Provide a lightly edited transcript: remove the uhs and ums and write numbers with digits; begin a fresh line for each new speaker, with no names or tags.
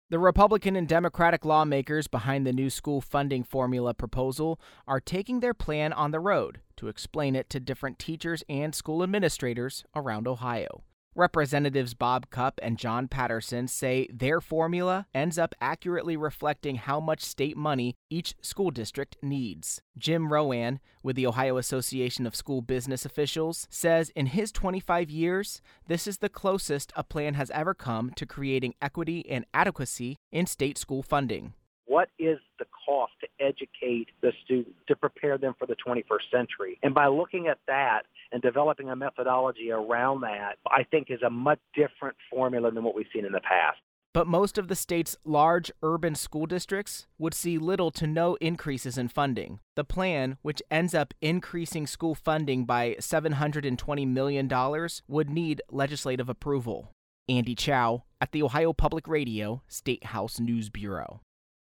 The Republican and Democratic lawmakers behind the new school funding formula proposal are taking their plan on the road to explain it to different teachers and school administrators around Ohio. Representatives Bob Cupp and John Patterson say their formula ends up accurately reflecting how much state money each school district needs. Jim Rowan, with the Ohio Association of School Business Officials, says in his 25 years, this is the closest a plan has ever come to creating equity and adequacy in state school funding.
What is the cost to educate the student, to prepare them for the 21st century? And by looking at that and developing a methodology around that, I think is a much different formula than what we've seen in the past.
But most of the state's large urban school districts would see little to no increases in funding. The plan, which ends up increasing school funding by $720 million, would need legislative approval. Andy Chow at the Ohio Public Radio State House News Bureau.